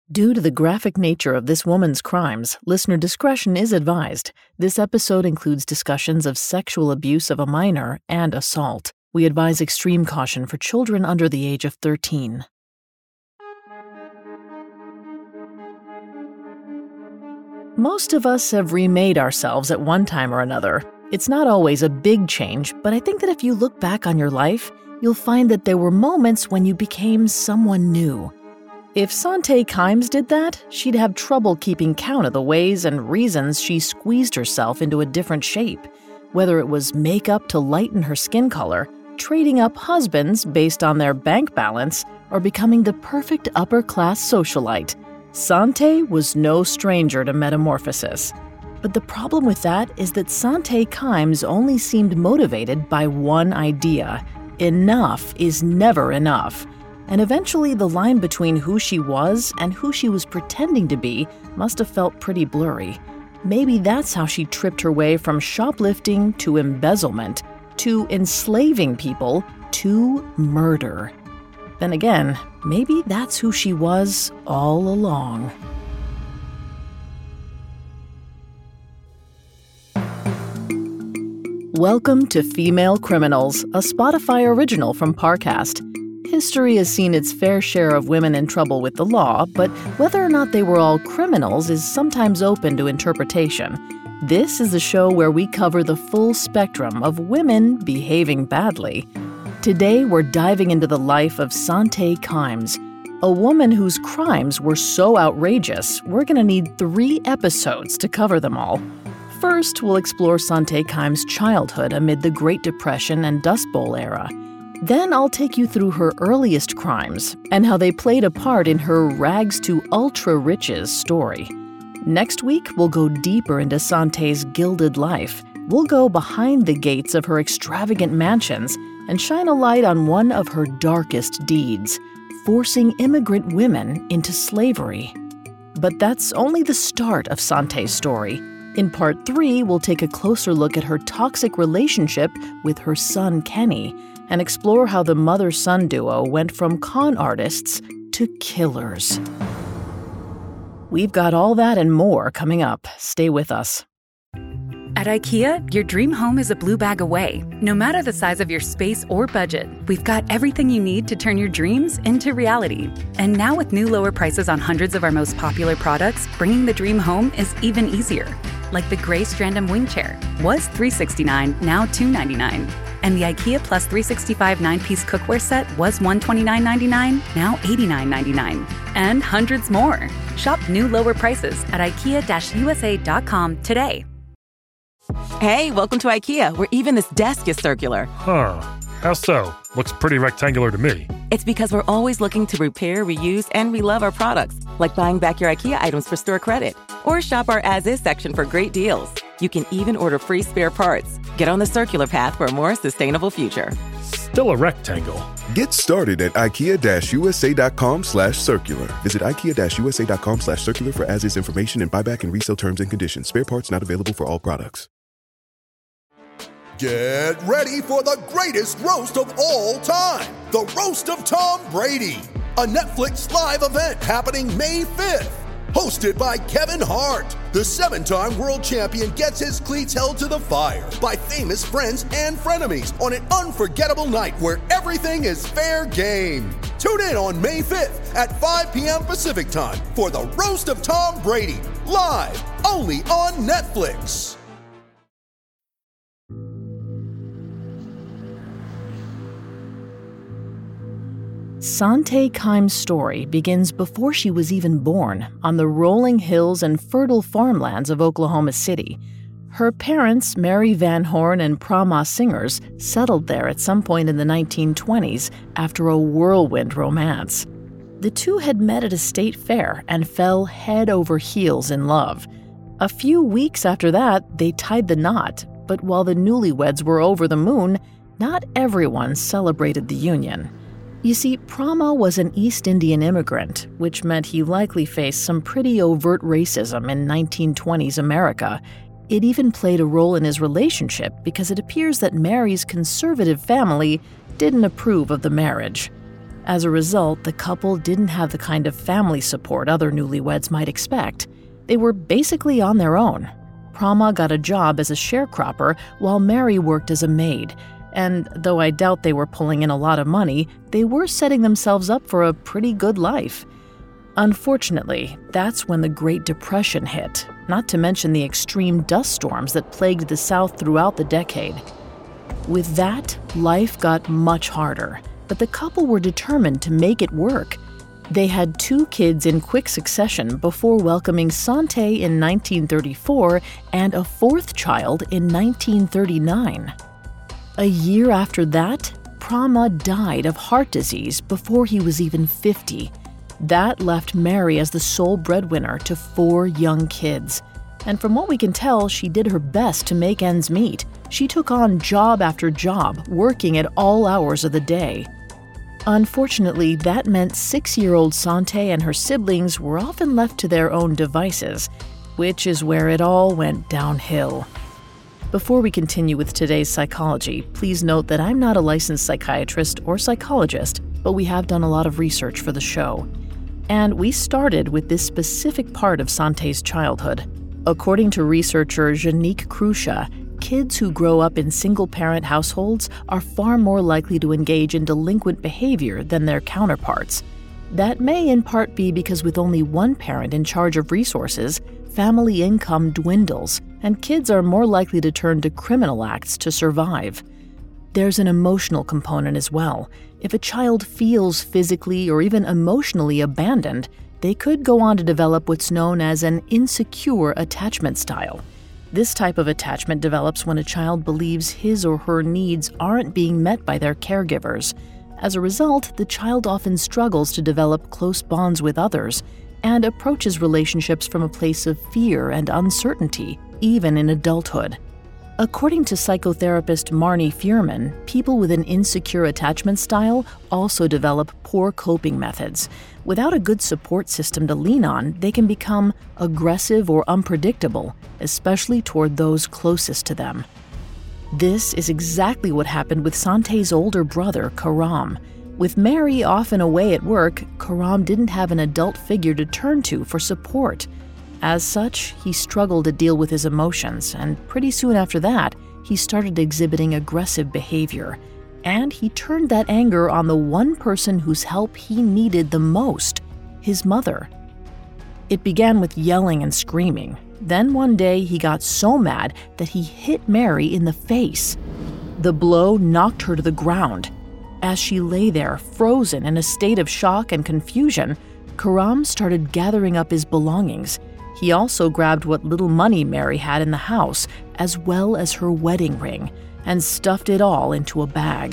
Due to the graphic nature of this woman's crimes, listener discretion is advised. This episode includes discussions of sexual abuse of a minor and assault. We advise extreme caution for children under the age of 13. Most of us have remade ourselves at one time or another. It's not always a big change, but I think that if you look back on your life, you'll find that there were moments when you became someone new. If Sante Kimes did that, she'd have trouble keeping count of the ways and reasons she squeezed herself into a different shape. Whether it was makeup to lighten her skin color, trading up husbands based on their bank balance, or becoming the perfect upper-class socialite, Sante was no stranger to metamorphosis. But the problem with that is that Sante Kimes only seemed motivated by one idea: enough is never enough. And eventually the line between who she was and who she was pretending to be must have felt pretty blurry. Maybe that's how she tripped her way from shoplifting to embezzlement, to enslaving people, to murder. Then again, maybe that's who she was all along. Welcome to Female Criminals, a Spotify original from Parcast. History has seen its fair share of women in trouble with the law, but whether or not they were all criminals is sometimes open to interpretation. This is a show where we cover the full spectrum of women behaving badly. Today, we're diving into the life of Sante Kimes, a woman whose crimes were so outrageous, we're going to need 3 episodes to cover them all. First, we'll explore Sante Kimes' childhood amid the Great Depression and Dust Bowl era. Then I'll take you through her earliest crimes and how they played a part in her rags to ultra riches story. Next week, we'll go deeper into Sante's gilded life. We'll go behind the gates of her extravagant mansions and shine a light on one of her darkest deeds, forcing immigrant women into slavery. But that's only the start of Sante's story. In part 3, we'll take a closer look at her toxic relationship with her son Kenny and explore how the mother-son duo went from con artists to killers. We've got all that and more coming up. Stay with us. At IKEA, your dream home is a blue bag away. No matter the size of your space or budget, we've got everything you need to turn your dreams into reality. And now with new lower prices on hundreds of our most popular products, bringing the dream home is even easier. Like the gray Strandom wing chair was $369, now $299. And the IKEA Plus 365 9-piece cookware set was $129.99, now $89.99. And hundreds more. Shop new lower prices at IKEA-USA.com today. Hey, welcome to IKEA, where even this desk is circular. Huh. How so? Looks pretty rectangular to me. It's because we're always looking to repair, reuse, and relove our products, like buying back your IKEA items for store credit. Or shop our as-is section for great deals. You can even order free spare parts. Get on the circular path for a more sustainable future. Still a rectangle. Get started at IKEA-USA.com/circular. Visit IKEA-USA.com/circular for as-is information and buyback and resale terms and conditions. Spare parts not available for all products. Get ready for the greatest roast of all time, the Roast of Tom Brady, a Netflix live event happening May 5th. Hosted by Kevin Hart, the 7-time world champion gets his cleats held to the fire by famous friends and frenemies on an unforgettable night where everything is fair game. Tune in on May 5th at 5 p.m. Pacific time for the Roast of Tom Brady, live only on Netflix. Sante Kimes' story begins before she was even born, on the rolling hills and fertile farmlands of Oklahoma City. Her parents, Mary Van Horn and Prama Singers, settled there at some point in the 1920s after a whirlwind romance. The two had met at a state fair and fell head over heels in love. A few weeks after that, they tied the knot, but while the newlyweds were over the moon, not everyone celebrated the union. You see, Prama was an East Indian immigrant, which meant he likely faced some pretty overt racism in 1920s America. It even played a role in his relationship because it appears that Mary's conservative family didn't approve of the marriage. As a result, the couple didn't have the kind of family support other newlyweds might expect. They were basically on their own. Prama got a job as a sharecropper while Mary worked as a maid, and though I doubt they were pulling in a lot of money, they were setting themselves up for a pretty good life. Unfortunately, that's when the Great Depression hit, not to mention the extreme dust storms that plagued the South throughout the decade. With that, life got much harder, but the couple were determined to make it work. They had 2 kids in quick succession before welcoming Sante in 1934 and a 4th child in 1939. A year after that, Prama died of heart disease before he was even 50. That left Mary as the sole breadwinner to 4 young kids. And from what we can tell, she did her best to make ends meet. She took on job after job, working at all hours of the day. Unfortunately, that meant 6-year-old Sante and her siblings were often left to their own devices, which is where it all went downhill. Before we continue with today's psychology, please note that I'm not a licensed psychiatrist or psychologist, but we have done a lot of research for the show. And we started with this specific part of Sante's childhood. According to researcher Janique Krusha, kids who grow up in single-parent households are far more likely to engage in delinquent behavior than their counterparts. That may in part be because with only one parent in charge of resources, family income dwindles, and kids are more likely to turn to criminal acts to survive. There's an emotional component as well. If a child feels physically or even emotionally abandoned, they could go on to develop what's known as an insecure attachment style. This type of attachment develops when a child believes his or her needs aren't being met by their caregivers. As a result, the child often struggles to develop close bonds with others and approaches relationships from a place of fear and uncertainty, even in adulthood. According to psychotherapist Marnie Fuhrman, people with an insecure attachment style also develop poor coping methods. Without a good support system to lean on, they can become aggressive or unpredictable, especially toward those closest to them. This is exactly what happened with Sante's older brother, Karam. With Mary often away at work, Karam didn't have an adult figure to turn to for support. As such, he struggled to deal with his emotions, and pretty soon after that, he started exhibiting aggressive behavior. And he turned that anger on the one person whose help he needed the most, his mother. It began with yelling and screaming. Then one day, he got so mad that he hit Mary in the face. The blow knocked her to the ground. As she lay there, frozen in a state of shock and confusion, Karam started gathering up his belongings. He also grabbed what little money Mary had in the house, as well as her wedding ring, and stuffed it all into a bag.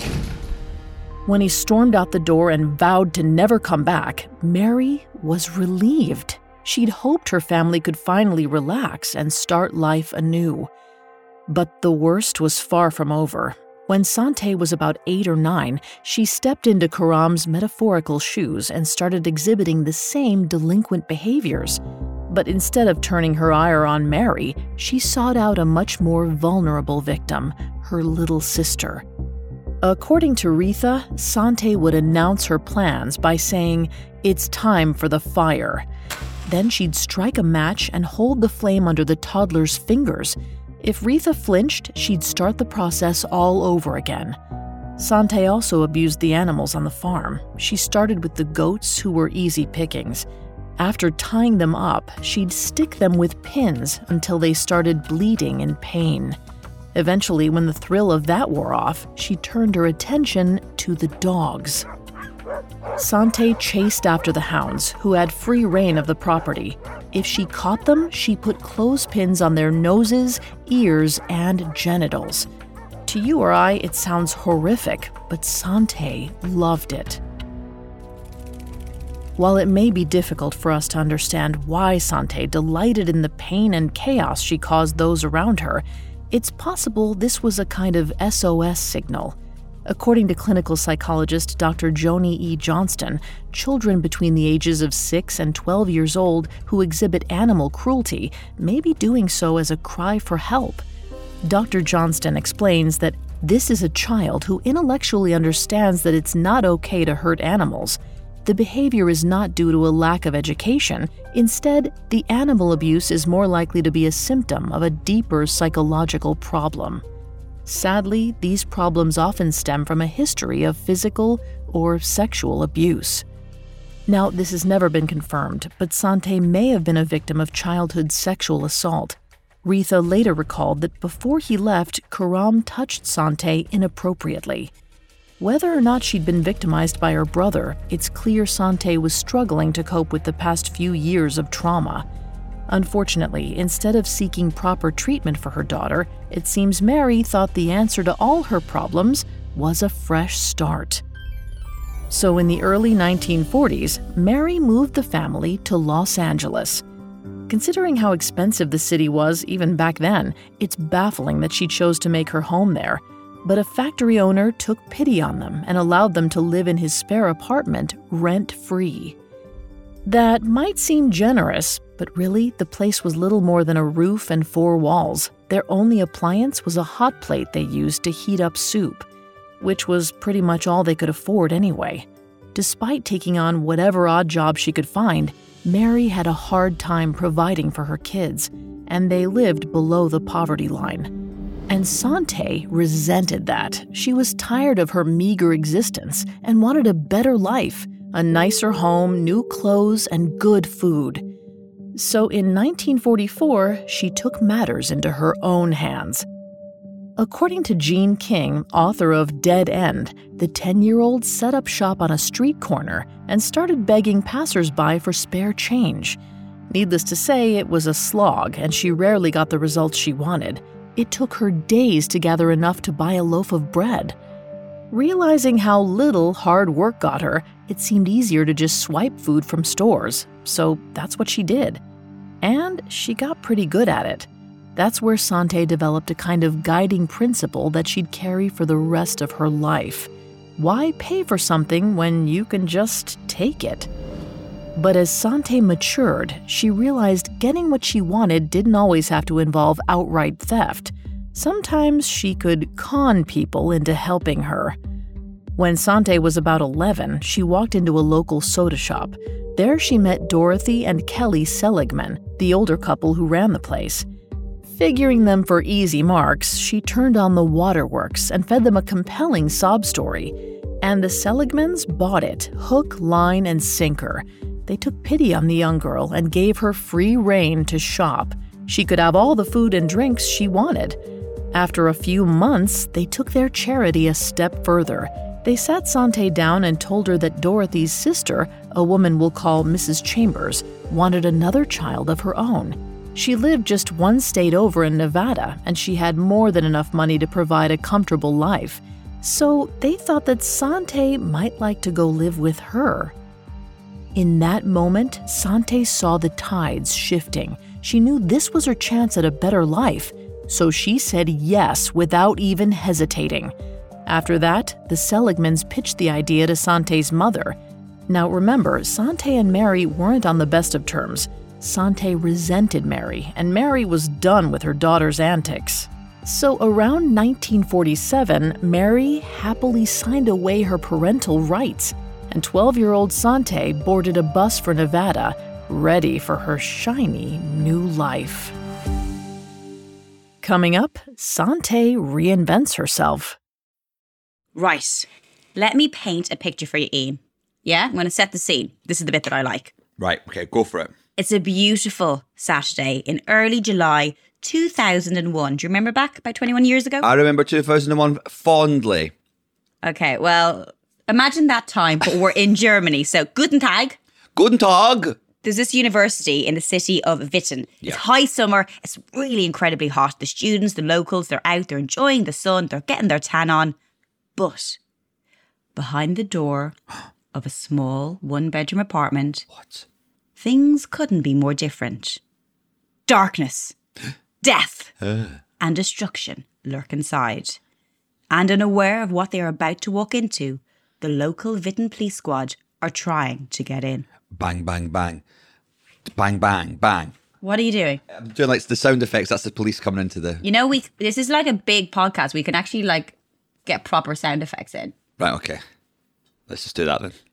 When he stormed out the door and vowed to never come back, Mary was relieved. She'd hoped her family could finally relax and start life anew. But the worst was far from over. When Sante was about 8 or 9, she stepped into Karam's metaphorical shoes and started exhibiting the same delinquent behaviors. But instead of turning her ire on Mary, she sought out a much more vulnerable victim, her little sister. According to Retha, Sante would announce her plans by saying, "It's time for the fire." Then she'd strike a match and hold the flame under the toddler's fingers. If Retha flinched, she'd start the process all over again. Sante also abused the animals on the farm. She started with the goats, who were easy pickings. After tying them up, she'd stick them with pins until they started bleeding in pain. Eventually, when the thrill of that wore off, she turned her attention to the dogs. Sante chased after the hounds, who had free rein of the property. If she caught them, she put clothespins on their noses, ears, and genitals. To you or I, it sounds horrific, but Sante loved it. While it may be difficult for us to understand why Sante delighted in the pain and chaos she caused those around her, it's possible this was a kind of SOS signal. According to clinical psychologist Dr. Joni E. Johnston, children between the ages of 6 and 12 years old who exhibit animal cruelty may be doing so as a cry for help. Dr. Johnston explains that This is a child who intellectually understands that it's not okay to hurt animals. The behavior is not due to a lack of education. Instead, the animal abuse is more likely to be a symptom of a deeper psychological problem. Sadly, these problems often stem from a history of physical or sexual abuse. Now, this has never been confirmed, but Sante may have been a victim of childhood sexual assault. Retha later recalled that before he left, Karam touched Sante inappropriately. Whether or not she'd been victimized by her brother, it's clear Sante was struggling to cope with the past few years of trauma. Unfortunately, instead of seeking proper treatment for her daughter, it seems Mary thought the answer to all her problems was a fresh start. So in the early 1940s, Mary moved the family to Los Angeles. Considering how expensive the city was even back then, it's baffling that she chose to make her home there. But a factory owner took pity on them and allowed them to live in his spare apartment rent-free. That might seem generous, but really, the place was little more than a roof and 4 walls. Their only appliance was a hot plate they used to heat up soup, which was pretty much all they could afford anyway. Despite taking on whatever odd job she could find, Mary had a hard time providing for her kids, and they lived below the poverty line. And Sante resented that. She was tired of her meager existence and wanted a better life, a nicer home, new clothes, and good food. So in 1944, she took matters into her own hands. According to Jean King, author of Dead End, the 10-year-old set up shop on a street corner and started begging passersby for spare change. Needless to say, it was a slog, and she rarely got the results she wanted. It took her days to gather enough to buy a loaf of bread. Realizing how little hard work got her, it seemed easier to just swipe food from stores, so that's what she did. And she got pretty good at it. That's where Sante developed a kind of guiding principle that she'd carry for the rest of her life. Why pay for something when you can just take it? But as Sante matured, she realized getting what she wanted didn't always have to involve outright theft. Sometimes she could con people into helping her. When Sante was about 11, she walked into a local soda shop. There she met Dorothy and Kelly Seligman, the older couple who ran the place. Figuring them for easy marks, she turned on the waterworks and fed them a compelling sob story. And the Seligmans bought it, hook, line, and sinker. They took pity on the young girl and gave her free rein to shop. She could have all the food and drinks she wanted. After a few months, they took their charity a step further. They sat Sante down and told her that Dorothy's sister, a woman we'll call Mrs. Chambers, wanted another child of her own. She lived just one state over in Nevada, and she had more than enough money to provide a comfortable life. So they thought that Sante might like to go live with her. In that moment, Sante saw the tides shifting. She knew this was her chance at a better life, so she said yes without even hesitating. After that, the Seligmans pitched the idea to Sante's mother. Now remember, Sante and Mary weren't on the best of terms. Sante resented Mary, and Mary was done with her daughter's antics. So around 1947, Mary happily signed away her parental rights, and 12-year-old Sante boarded a bus for Nevada, ready for her shiny new life. Coming up, Sante reinvents herself. Right. Let me paint a picture for you, Ian. Yeah, I'm going to set the scene. This is the bit that I like. Right, okay, go for it. It's a beautiful Saturday in early July 2001. Do you remember back about 21 years ago? I remember 2001 fondly. Okay, well, imagine that time, but we're in Germany. So, Guten Tag. Guten Tag. There's this university in the city of Witten. It's high summer. It's really incredibly hot. The students, the locals, they're out, they're enjoying the sun, they're getting their tan on. But behind the door of a small one-bedroom apartment, things couldn't be more different. Darkness, death, and destruction lurk inside. And unaware of what they are about to walk into, the local Witten police squad are trying to get in. Bang, bang, bang. Bang, bang, bang. What are you doing? I'm doing like the sound effects. That's the police coming into the... You know, this is like a big podcast. We can actually like get proper sound effects in. Right, okay. Let's just do that then.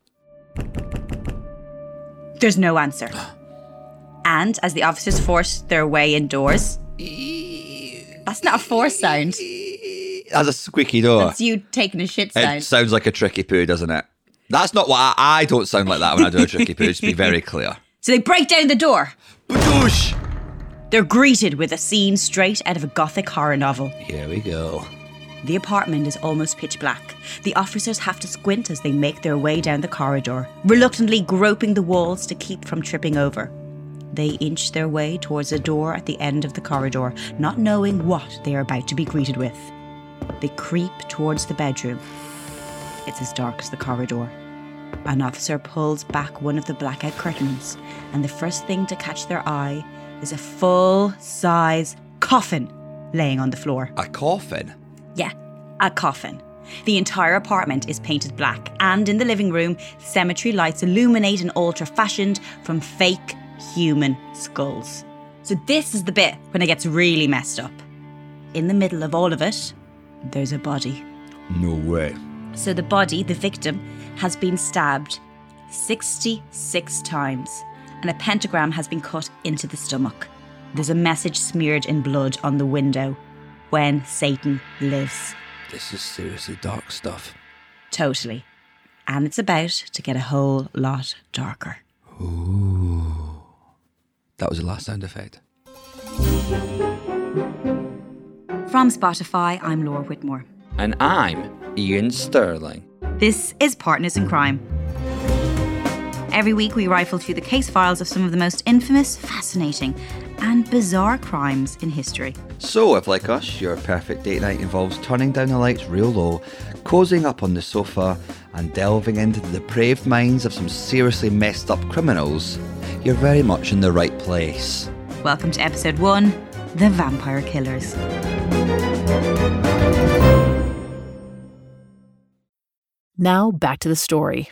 There's no answer. And as the officers force their way indoors... That's not a force sound. That's a squeaky door. That's you taking a shit sound. It sounds like a tricky poo, doesn't it? That's not what I don't sound like that when I do a tricky poo, to be very clear. So they break down the door. Badoosh! They're greeted with a scene straight out of a gothic horror novel. Here we go. The apartment is almost pitch black. The officers have to squint as they make their way down the corridor, reluctantly groping the walls to keep from tripping over. They inch their way towards a door at the end of the corridor, not knowing what they are about to be greeted with. They creep towards the bedroom. It's as dark as the corridor. An officer pulls back one of the blackout curtains, and the first thing to catch their eye is a full-size coffin laying on the floor. A coffin? Yeah, a coffin. The entire apartment is painted black, and in the living room, cemetery lights illuminate an altar fashioned from fake human skulls. So this is the bit when it gets really messed up. In the middle of all of it, there's a body. No way. So the body, the victim, has been stabbed 66 times, and a pentagram has been cut into the stomach. There's a message smeared in blood on the window: when Satan lives. This is seriously dark stuff. Totally. And it's about to get a whole lot darker. Ooh. That was the last sound effect. From Spotify, I'm Laura Whitmore. And I'm Ian Sterling. This is Partners in Crime. Every week we rifle through the case files of some of the most infamous, fascinating and bizarre crimes in history. So if, like us, your perfect date night involves turning down the lights real low, cozying up on the sofa and delving into the depraved minds of some seriously messed up criminals, you're very much in the right place. Welcome to episode 1, The Vampire Killers. Now back to the story.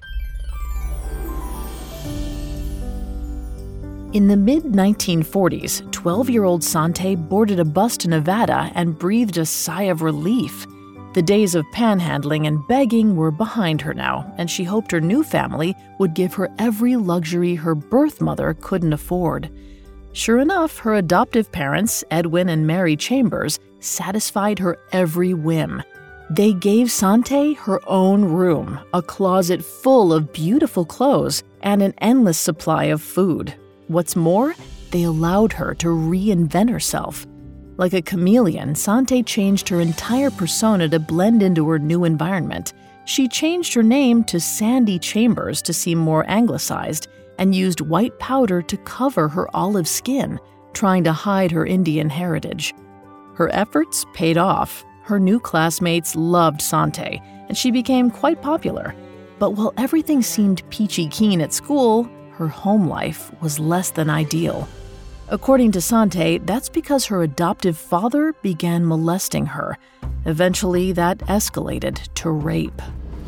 In the mid-1940s, 12-year-old Sante boarded a bus to Nevada and breathed a sigh of relief. The days of panhandling and begging were behind her now, and she hoped her new family would give her every luxury her birth mother couldn't afford. Sure enough, her adoptive parents, Edwin and Mary Chambers, satisfied her every whim. They gave Sante her own room, a closet full of beautiful clothes, and an endless supply of food. What's more, they allowed her to reinvent herself. Like a chameleon, Sante changed her entire persona to blend into her new environment. She changed her name to Sandy Chambers to seem more anglicized, and used white powder to cover her olive skin, trying to hide her Indian heritage. Her efforts paid off. Her new classmates loved Sante, and she became quite popular. But while everything seemed peachy keen at school, her home life was less than ideal. According to Sante, that's because her adoptive father began molesting her. Eventually, that escalated to rape.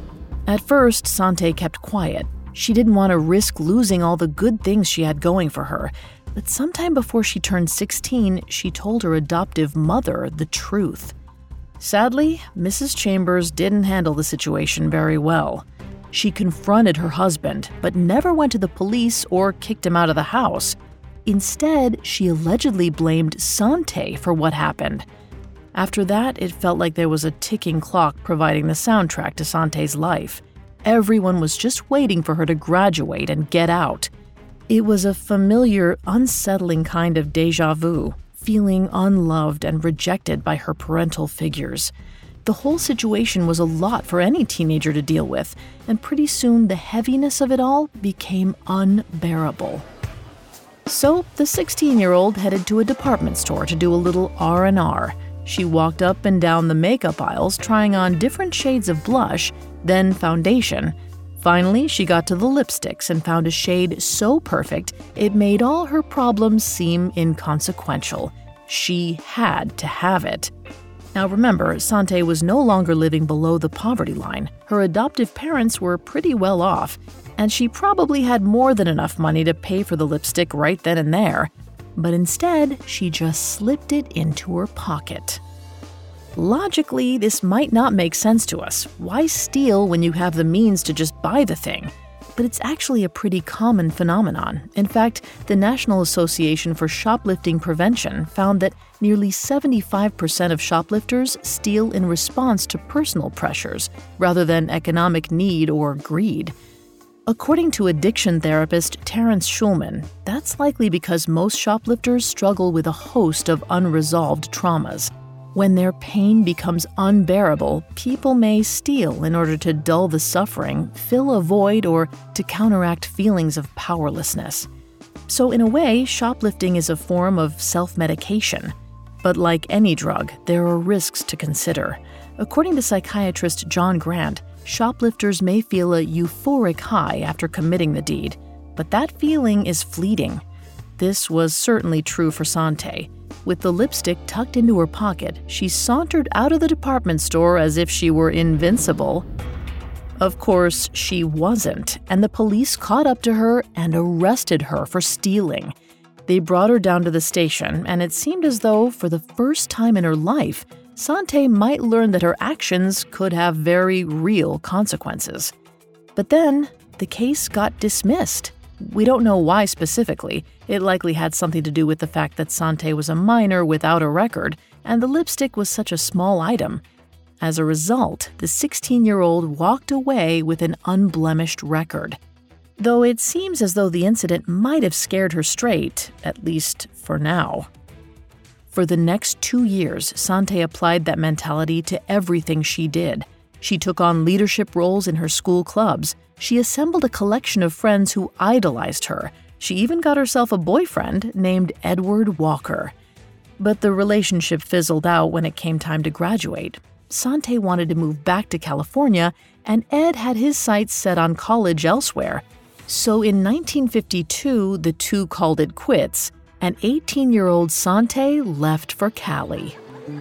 At first, Sante kept quiet. She didn't want to risk losing all the good things she had going for her. But sometime before she turned 16, she told her adoptive mother the truth. Sadly, Mrs. Chambers didn't handle the situation very well. She confronted her husband, but never went to the police or kicked him out of the house. Instead, she allegedly blamed Sante for what happened. After that, it felt like there was a ticking clock providing the soundtrack to Sante's life. Everyone was just waiting for her to graduate and get out. It was a familiar, unsettling kind of déjà vu, feeling unloved and rejected by her parental figures. The whole situation was a lot for any teenager to deal with, and pretty soon the heaviness of it all became unbearable. So the 16-year-old headed to a department store to do a little R&R. She walked up and down the makeup aisles trying on different shades of blush, then foundation. Finally, she got to the lipsticks and found a shade so perfect it made all her problems seem inconsequential. She had to have it. Now remember, Sante was no longer living below the poverty line. Her adoptive parents were pretty well off, and she probably had more than enough money to pay for the lipstick right then and there. But instead, she just slipped it into her pocket. Logically, this might not make sense to us. Why steal when you have the means to just buy the thing? But it's actually a pretty common phenomenon. In fact, the National Association for Shoplifting Prevention found that nearly 75% of shoplifters steal in response to personal pressures rather than economic need or greed. According to addiction therapist Terrence Schulman, that's likely because most shoplifters struggle with a host of unresolved traumas. When their pain becomes unbearable, people may steal in order to dull the suffering, fill a void, or to counteract feelings of powerlessness. So in a way, shoplifting is a form of self-medication. But like any drug, there are risks to consider. According to psychiatrist John Grant, shoplifters may feel a euphoric high after committing the deed, but that feeling is fleeting. This was certainly true for Sante. With the lipstick tucked into her pocket, she sauntered out of the department store as if she were invincible. Of course, she wasn't, and the police caught up to her and arrested her for stealing. They brought her down to the station, and it seemed as though, for the first time in her life, Sante might learn that her actions could have very real consequences. But then, the case got dismissed. We don't know why specifically. It likely had something to do with the fact that Sante was a minor without a record, and the lipstick was such a small item. As a result, the 16-year-old walked away with an unblemished record. Though it seems as though the incident might have scared her straight, at least for now. For the next 2 years, Sante applied that mentality to everything she did. She took on leadership roles in her school clubs. She assembled a collection of friends who idolized her. She even got herself a boyfriend named Edward Walker. But the relationship fizzled out when it came time to graduate. Sante wanted to move back to California, and Ed had his sights set on college elsewhere. So in 1952, the two called it quits, and 18-year-old Sante left for Cali.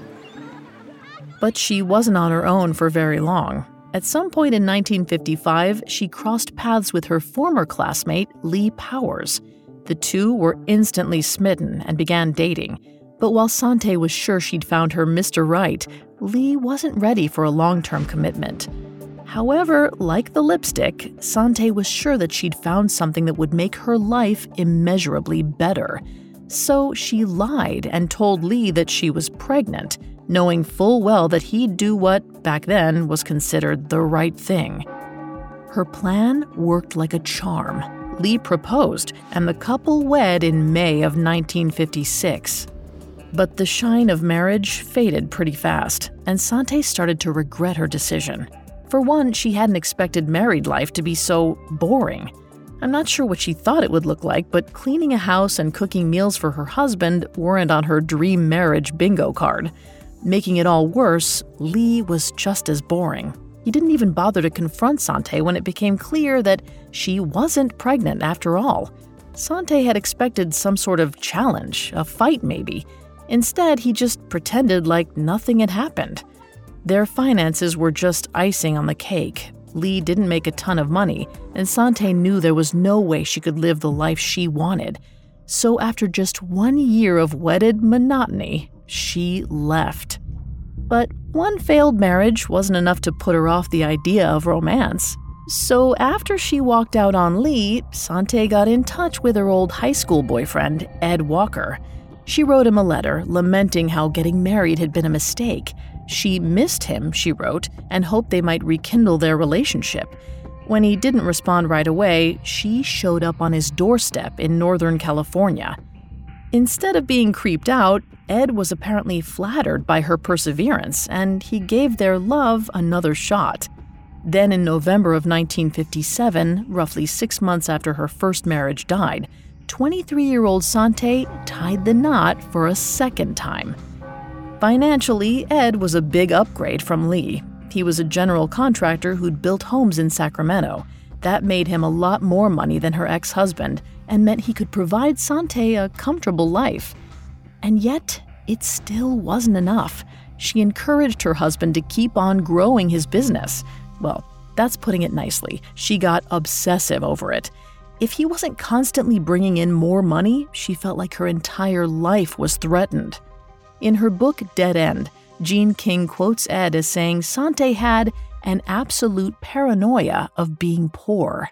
But she wasn't on her own for very long. At some point in 1955, she crossed paths with her former classmate, Lee Powers. The two were instantly smitten and began dating. But while Sante was sure she'd found her Mr. Right, Lee wasn't ready for a long-term commitment. However, like the lipstick, Sante was sure that she'd found something that would make her life immeasurably better. So she lied and told Lee that she was pregnant, knowing full well that he'd do what, back then, was considered the right thing. Her plan worked like a charm. Lee proposed, and the couple wed in May of 1956. But the shine of marriage faded pretty fast, and Sante started to regret her decision. For one, she hadn't expected married life to be so boring. I'm not sure what she thought it would look like, but cleaning a house and cooking meals for her husband weren't on her dream marriage bingo card. Making it all worse, Lee was just as boring. He didn't even bother to confront Sante when it became clear that she wasn't pregnant after all. Sante had expected some sort of challenge, a fight maybe. Instead, he just pretended like nothing had happened. Their finances were just icing on the cake. Lee didn't make a ton of money, and Sante knew there was no way she could live the life she wanted. So after just 1 year of wedded monotony, she left. But one failed marriage wasn't enough to put her off the idea of romance. So after she walked out on Lee, Sante got in touch with her old high school boyfriend, Ed Walker. She wrote him a letter lamenting how getting married had been a mistake. She missed him, she wrote, and hoped they might rekindle their relationship. When he didn't respond right away, she showed up on his doorstep in Northern California. Instead of being creeped out, Ed was apparently flattered by her perseverance, and he gave their love another shot. Then in November of 1957, roughly 6 months after her first marriage died, 23-year-old Sante tied the knot for a second time. Financially, Ed was a big upgrade from Lee. He was a general contractor who'd built homes in Sacramento. That made him a lot more money than her ex-husband and meant he could provide Sante a comfortable life. And yet, it still wasn't enough. She encouraged her husband to keep on growing his business. Well, that's putting it nicely. She got obsessive over it. If he wasn't constantly bringing in more money, she felt like her entire life was threatened. In her book, Dead End, Jean King quotes Ed as saying Sante had an absolute paranoia of being poor.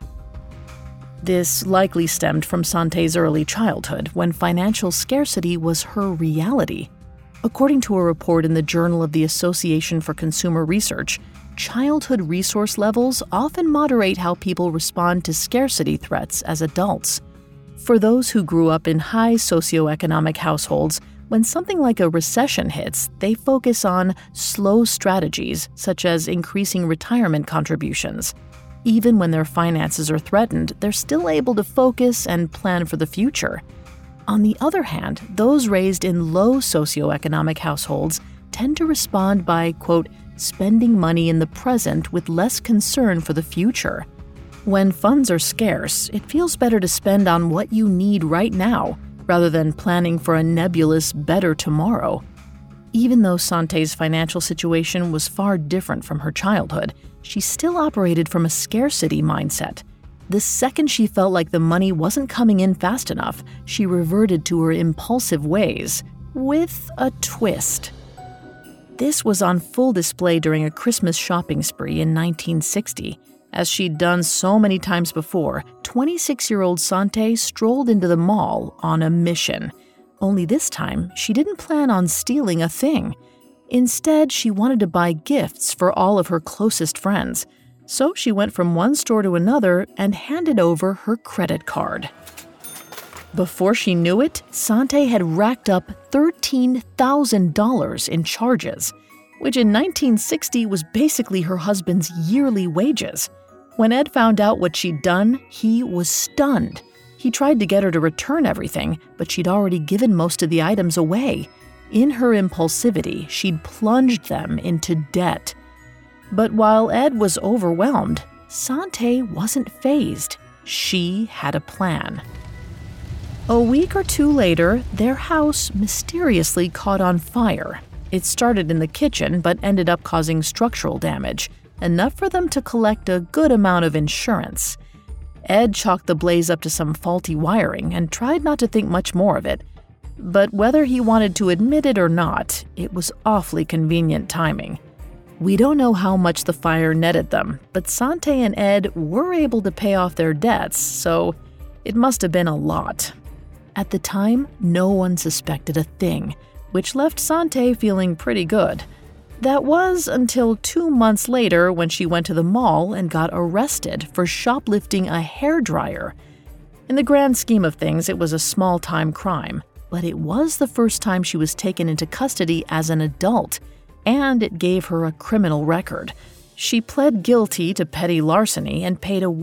This likely stemmed from Sante's early childhood, when financial scarcity was her reality. According to a report in the Journal of the Association for Consumer Research, childhood resource levels often moderate how people respond to scarcity threats as adults. For those who grew up in high socioeconomic households, when something like a recession hits, they focus on slow strategies, such as increasing retirement contributions. Even when their finances are threatened, they're still able to focus and plan for the future. On the other hand, those raised in low socioeconomic households tend to respond by, quote, spending money in the present with less concern for the future. When funds are scarce, it feels better to spend on what you need right now, rather than planning for a nebulous better tomorrow. Even though Sante's financial situation was far different from her childhood, she still operated from a scarcity mindset. The second she felt like the money wasn't coming in fast enough, she reverted to her impulsive ways, with a twist. This was on full display during a Christmas shopping spree in 1960. As she'd done so many times before, 26-year-old Sante strolled into the mall on a mission. Only this time, she didn't plan on stealing a thing. Instead, she wanted to buy gifts for all of her closest friends. So she went from one store to another and handed over her credit card. Before she knew it, Sante had racked up $13,000 in charges, which in 1960 was basically her husband's yearly wages. When Ed found out what she'd done, he was stunned. He tried to get her to return everything, but she'd already given most of the items away. In her impulsivity, she'd plunged them into debt. But while Ed was overwhelmed, Sante wasn't fazed. She had a plan. A week or two later, their house mysteriously caught on fire. It started in the kitchen, but ended up causing structural damage, enough for them to collect a good amount of insurance. Ed chalked the blaze up to some faulty wiring and tried not to think much more of it. But whether he wanted to admit it or not, it was awfully convenient timing. We don't know how much the fire netted them, but Sante and Ed were able to pay off their debts, so it must have been a lot. At the time, no one suspected a thing, which left Sante feeling pretty good. That was until 2 months later when she went to the mall and got arrested for shoplifting a hairdryer. In the grand scheme of things, it was a small-time crime, but it was the first time she was taken into custody as an adult, and it gave her a criminal record. She pled guilty to petty larceny and paid a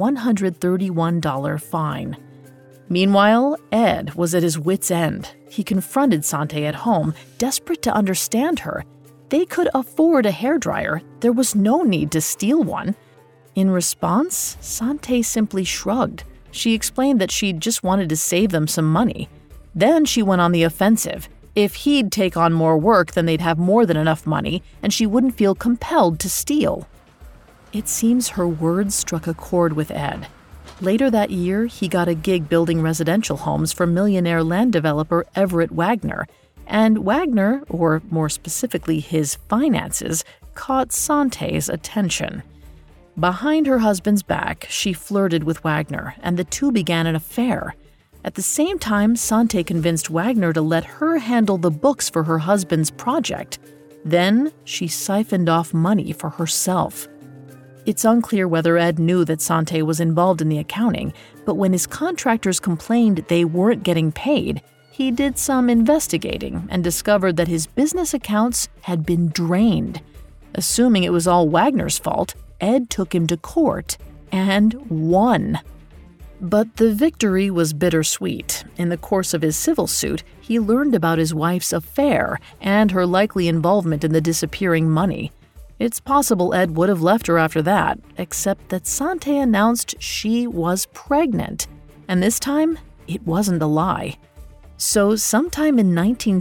$131 fine. Meanwhile, Ed was at his wit's end. He confronted Sante at home, desperate to understand her. They could afford a hairdryer. There was no need to steal one. In response, Sante simply shrugged. She explained that she just wanted to save them some money. Then she went on the offensive. If he'd take on more work, then they'd have more than enough money, and she wouldn't feel compelled to steal. It seems her words struck a chord with Ed. Later that year, he got a gig building residential homes for millionaire land developer Everett Wagner, and Wagner, or more specifically his finances, caught Sante's attention. Behind her husband's back, she flirted with Wagner, and the two began an affair. At the same time, Sante convinced Wagner to let her handle the books for her husband's project. Then, she siphoned off money for herself. It's unclear whether Ed knew that Sante was involved in the accounting, but when his contractors complained they weren't getting paid, he did some investigating and discovered that his business accounts had been drained. Assuming it was all Wagner's fault, Ed took him to court and won. But the victory was bittersweet. In the course of his civil suit, he learned about his wife's affair and her likely involvement in the disappearing money. It's possible Ed would have left her after that, except that Sante announced she was pregnant. And this time, it wasn't a lie. So sometime in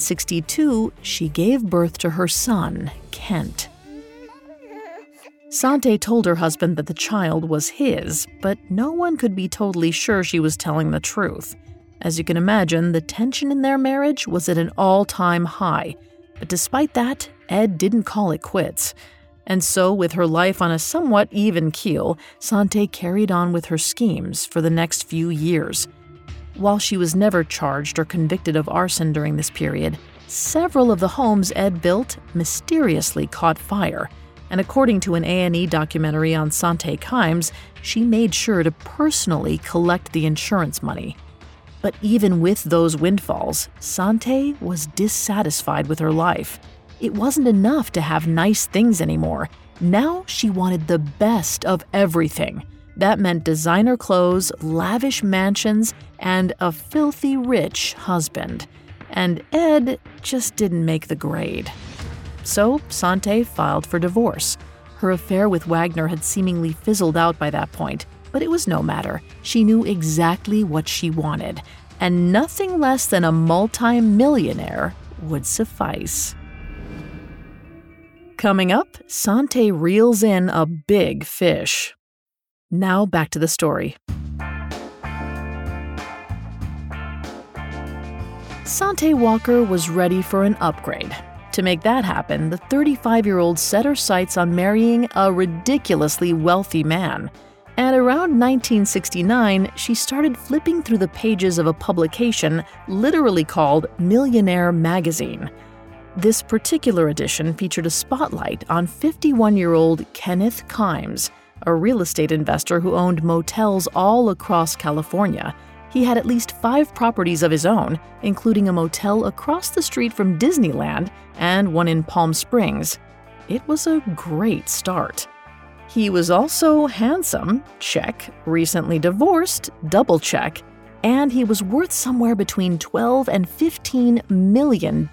1962, she gave birth to her son, Kent. Sante told her husband that the child was his, but no one could be totally sure she was telling the truth. As you can imagine, the tension in their marriage was at an all-time high. But despite that, Ed didn't call it quits. And so, with her life on a somewhat even keel, Sante carried on with her schemes for the next few years. While she was never charged or convicted of arson during this period, several of the homes Ed built mysteriously caught fire, and according to an A&E documentary on Sante Kimes, she made sure to personally collect the insurance money. But even with those windfalls, Sante was dissatisfied with her life. It wasn't enough to have nice things anymore. Now she wanted the best of everything. That meant designer clothes, lavish mansions, and a filthy rich husband. And Ed just didn't make the grade. So Sante filed for divorce. Her affair with Wagner had seemingly fizzled out by that point, but it was no matter. She knew exactly what she wanted, and nothing less than a multi-millionaire would suffice. Coming up, Sante reels in a big fish. Now back to the story. Sante Walker was ready for an upgrade. To make that happen, the 35-year-old set her sights on marrying a ridiculously wealthy man. At around 1969, she started flipping through the pages of a publication literally called Millionaire Magazine. This particular edition featured a spotlight on 51-year-old Kenneth Kimes, a real estate investor who owned motels all across California. He had at least 5 properties of his own, including a motel across the street from Disneyland and one in Palm Springs. It was a great start. He was also handsome, check, recently divorced, double check, and he was worth somewhere between $12 and $15 million.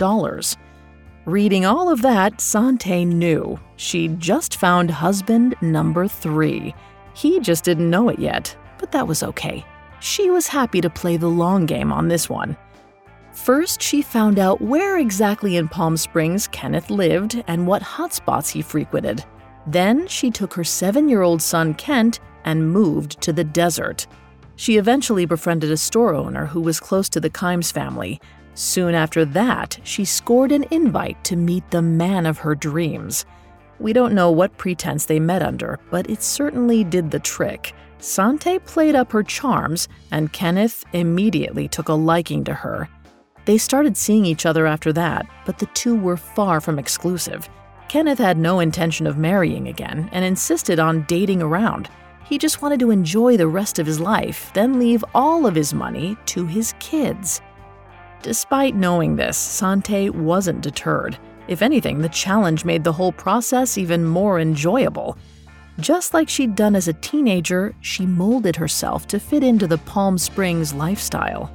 Reading all of that, Sante knew she'd just found husband number 3. He just didn't know it yet, but that was okay. She was happy to play the long game on this one. First, she found out where exactly in Palm Springs Kenneth lived and what hotspots he frequented. Then she took her 7-year-old son Kent and moved to the desert. She eventually befriended a store owner who was close to the Kimes family. Soon after that, she scored an invite to meet the man of her dreams. We don't know what pretense they met under, but it certainly did the trick. Sante played up her charms, and Kenneth immediately took a liking to her. They started seeing each other after that, but the two were far from exclusive. Kenneth had no intention of marrying again and insisted on dating around. He just wanted to enjoy the rest of his life, then leave all of his money to his kids. Despite knowing this, Sante wasn't deterred. If anything, the challenge made the whole process even more enjoyable. Just like she'd done as a teenager, she molded herself to fit into the Palm Springs lifestyle.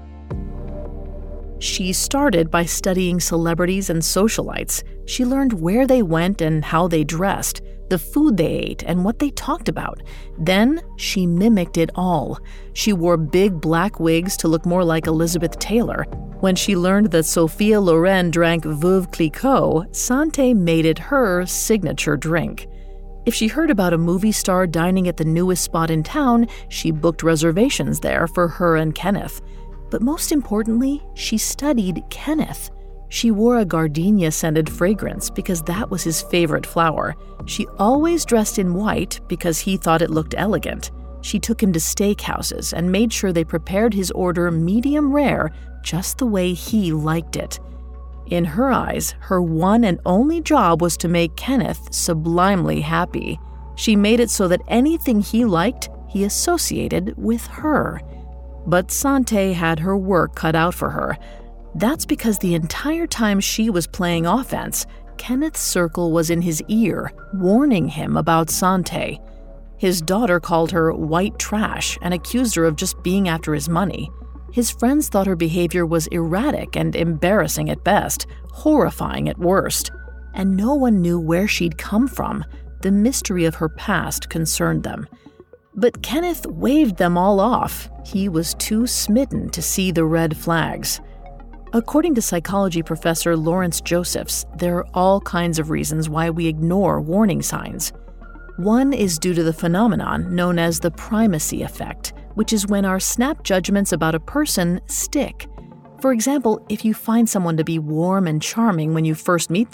She started by studying celebrities and socialites. She learned where they went and how they dressed, the food they ate, and what they talked about. Then she mimicked it all. She wore big black wigs to look more like Elizabeth Taylor. When she learned that Sophia Loren drank Veuve Clicquot, Sante made it her signature drink. If she heard about a movie star dining at the newest spot in town, she booked reservations there for her and Kenneth. But most importantly, she studied Kenneth. She wore a gardenia-scented fragrance because that was his favorite flower. She always dressed in white because he thought it looked elegant. She took him to steakhouses and made sure they prepared his order medium rare, just the way he liked it. In her eyes, her one and only job was to make Kenneth sublimely happy. She made it so that anything he liked, he associated with her. But Sante had her work cut out for her. That's because the entire time she was playing offense, Kenneth's circle was in his ear, warning him about Sante. His daughter called her white trash and accused her of just being after his money. His friends thought her behavior was erratic and embarrassing at best, horrifying at worst. And no one knew where she'd come from. The mystery of her past concerned them. But Kenneth waved them all off. He was too smitten to see the red flags. According to psychology professor Lawrence Josephs, there are all kinds of reasons why we ignore warning signs. One is due to the phenomenon known as the primacy effect, which is when our snap judgments about a person stick. For example, if you find someone to be warm and charming when you first meet them,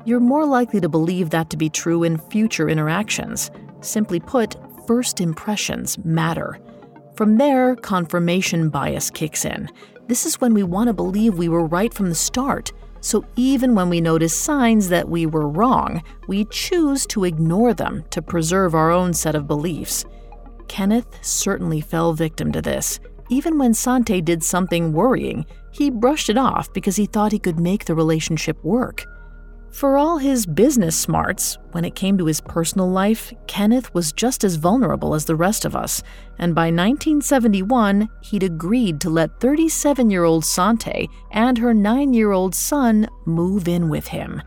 you're more likely to believe that to be true in future interactions. Simply put, first impressions matter. From there, confirmation bias kicks in. This is when we want to believe we were right from the start. So even when we notice signs that we were wrong, we choose to ignore them to preserve our own set of beliefs. Kenneth certainly fell victim to this. Even when Sante did something worrying, he brushed it off because he thought he could make the relationship work. For all his business smarts, when it came to his personal life, Kenneth was just as vulnerable as the rest of us, and by 1971, he'd agreed to let 37-year-old Sante and her 9-year-old son move in with him.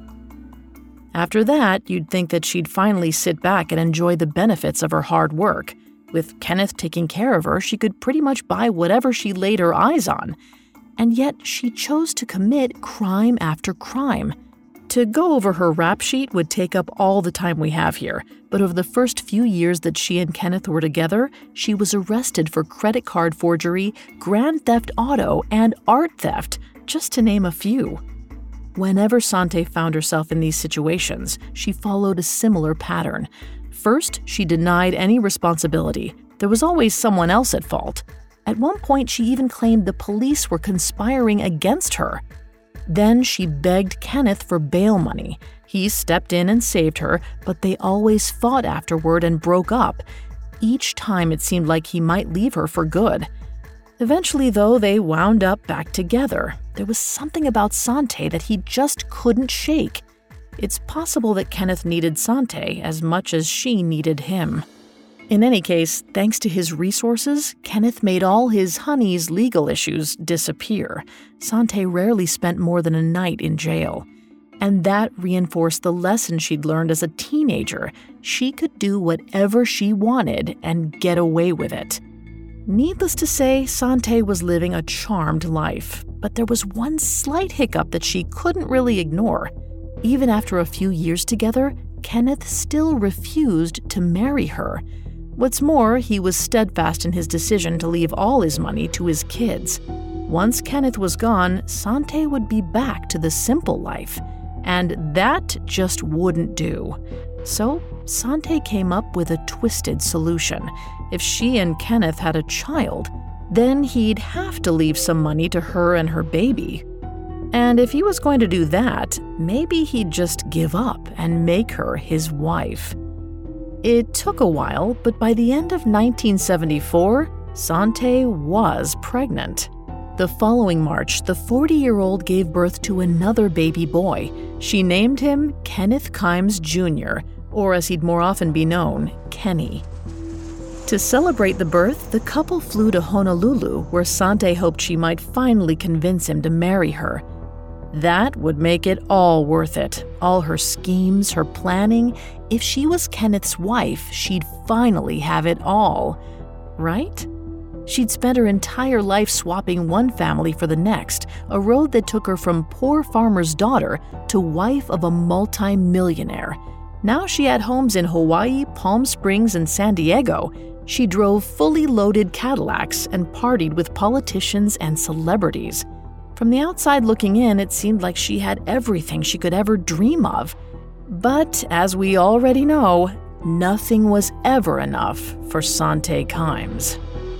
After that, you'd think that she'd finally sit back and enjoy the benefits of her hard work. With Kenneth taking care of her, she could pretty much buy whatever she laid her eyes on. And yet, she chose to commit crime after crime. To go over her rap sheet would take up all the time we have here, but over the first few years that she and Kenneth were together, she was arrested for credit card forgery, grand theft auto, and art theft, just to name a few. Whenever Sante found herself in these situations, she followed a similar pattern. First, she denied any responsibility. There was always someone else at fault. At one point, she even claimed the police were conspiring against her. Then she begged Kenneth for bail money. He stepped in and saved her, but they always fought afterward and broke up. Each time it seemed like he might leave her for good. Eventually, though, they wound up back together. There was something about Sante that he just couldn't shake. It's possible that Kenneth needed Sante as much as she needed him. In any case, thanks to his resources, Kenneth made all his honey's legal issues disappear. Sante rarely spent more than a night in jail. And that reinforced the lesson she'd learned as a teenager. She could do whatever she wanted and get away with it. Needless to say, Sante was living a charmed life, but there was one slight hiccup that she couldn't really ignore. Even after a few years together, Kenneth still refused to marry her. What's more, he was steadfast in his decision to leave all his money to his kids. Once Kenneth was gone, Sante would be back to the simple life, and that just wouldn't do. So, Sante came up with a twisted solution. If she and Kenneth had a child, then he'd have to leave some money to her and her baby. And if he was going to do that, maybe he'd just give up and make her his wife. It took a while, but by the end of 1974, Sante was pregnant. The following March, the 40-year-old gave birth to another baby boy. She named him Kenneth Kimes Jr., or as he'd more often be known, Kenny. To celebrate the birth, the couple flew to Honolulu, where Sante hoped she might finally convince him to marry her. That would make it all worth it. All her schemes, her planning. If she was Kenneth's wife, she'd finally have it all. Right? She'd spent her entire life swapping one family for the next, a road that took her from poor farmer's daughter to wife of a multi-millionaire. Now she had homes in Hawaii, Palm Springs, and San Diego. She drove fully loaded Cadillacs and partied with politicians and celebrities. From the outside looking in, it seemed like she had everything she could ever dream of. But as we already know, nothing was ever enough for Sante Kimes.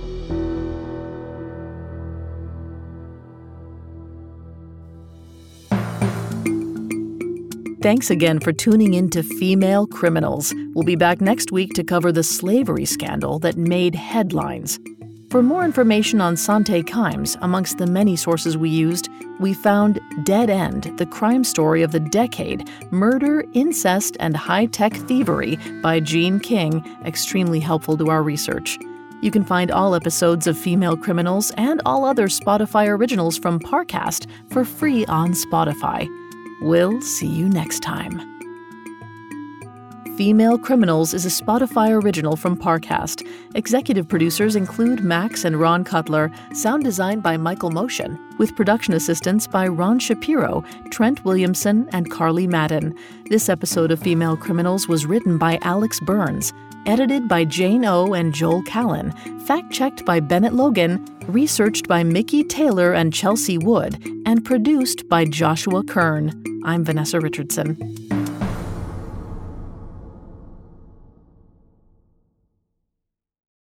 Thanks again for tuning in to Female Criminals. We'll be back next week to cover the slavery scandal that made headlines. For more information on Sante Kimes, amongst the many sources we used, we found Dead End, the crime story of the decade, Murder, Incest, and High-Tech Thievery by Jean King, extremely helpful to our research. You can find all episodes of Female Criminals and all other Spotify originals from Parcast for free on Spotify. We'll see you next time. Female Criminals is a Spotify original from Parcast. Executive producers include Max and Ron Cutler, sound design by Michael Motion, with production assistance by Ron Shapiro, Trent Williamson, and Carly Madden. This episode of Female Criminals was written by Alex Burns, edited by Jane O and Joel Callan, fact-checked by Bennett Logan, researched by Mickey Taylor and Chelsea Wood, and produced by Joshua Kern. I'm Vanessa Richardson.